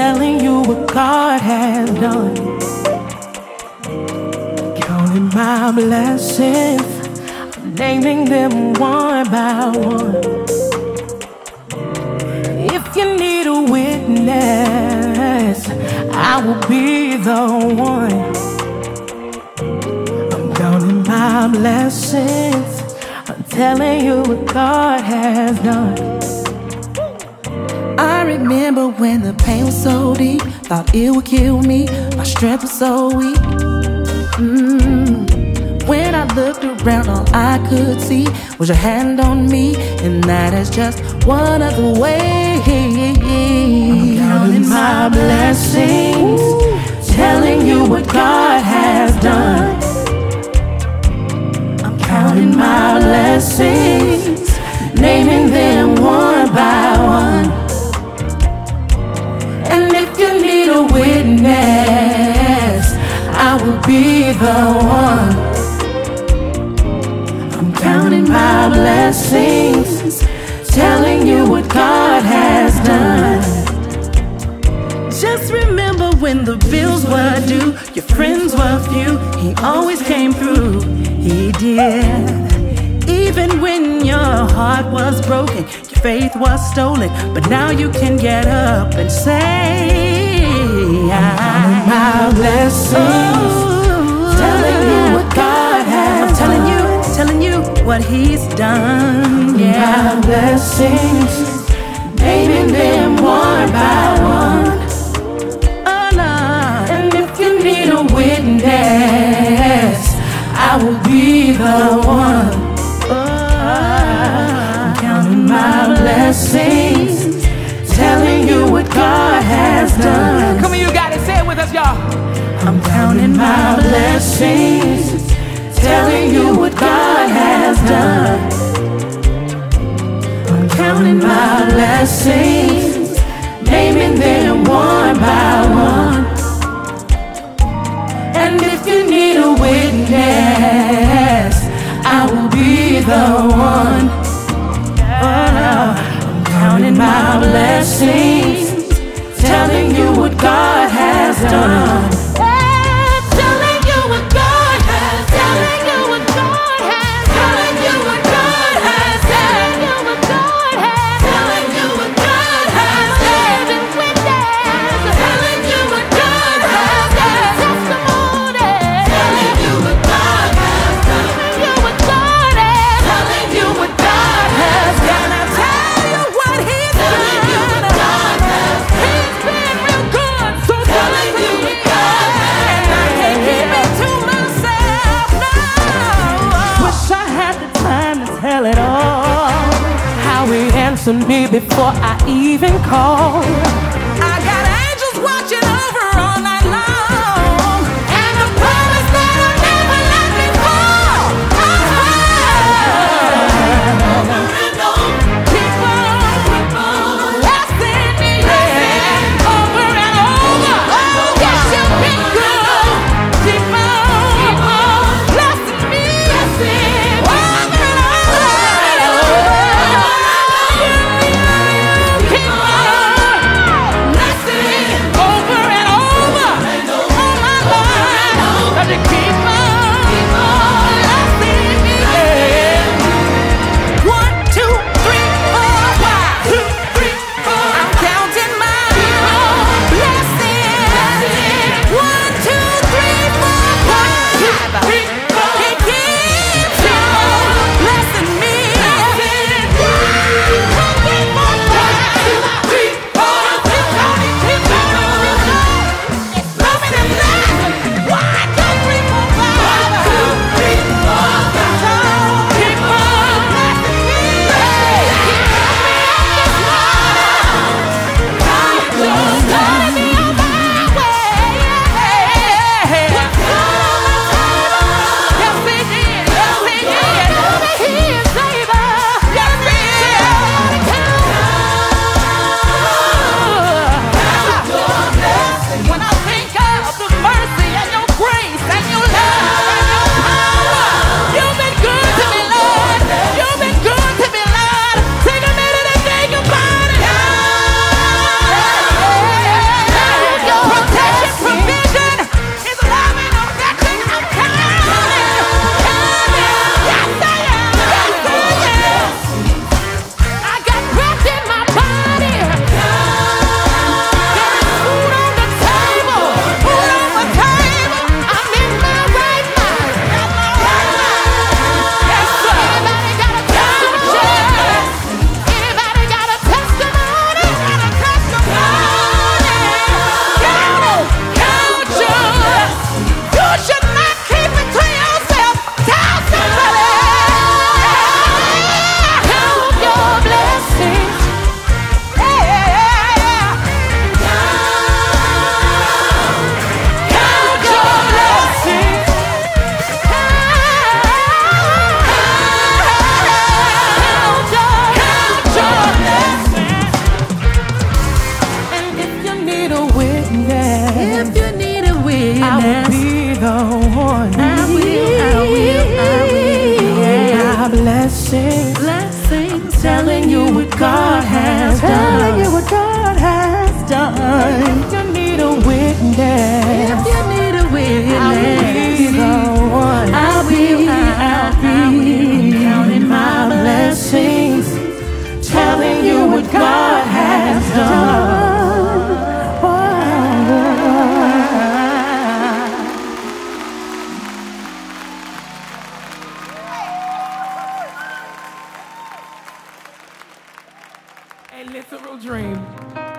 telling you what God has done. Counting my blessings, naming them one by one. If you need a witness, I will be the one. I'm counting my blessings, I'm telling you what God has done. I remember when the pain was so deep, thought it would kill me, my strength was so weak. When I looked around, all I could see was your hand on me, and that is just one of the ways. I'm counting my blessings, telling you what God has done. I'm counting my blessings, naming them one by one. And if you need a witness, I will be the one. I'm counting my blessings, telling you what God has done. Just remember when the bills were due, your friends were few, He always came through, He did. Even when your heart was broken, your faith was stolen, but now you can get up and say, I'm counting my blessings, telling you what God has done. I'm telling you what He's done. My blessings, naming them one by one. And if you need a witness, I will be the one. I'm counting my blessings, telling you what God has done. Come on, you got it. Say it with us, y'all. I'm counting my blessings, telling you what God has done. I'm counting my blessings, naming them one by one. And if you need a witness, I will be the one. I'm counting my blessings, telling you what God has done. Telling you what God has done. Telling you what God has done. Telling you what God has done. Telling you what God has done. Telling you what God has done. Testimony. Telling you what God has done. Telling you what God has done. Telling you what God has done. I tell you what He's done. Telling you what God has done. He's been real good. So telling you what God has done. And I can't keep it to myself. No. Wish I had the time to tell it all. How He answered me before I even called. I got angels watching over all night long, and the promise that I'll never let me fall. Keep on blessing me over and over. Oh, yes, You've been good. Keep on blessing me over and over. Keep on If you need a witness, I will be the one. I will. My blessings, telling you what God has done. telling you what God has done. If you need a witness, If you need a witness, I will be the one. I will. Counting my blessings, telling you what God has done. A literal dream.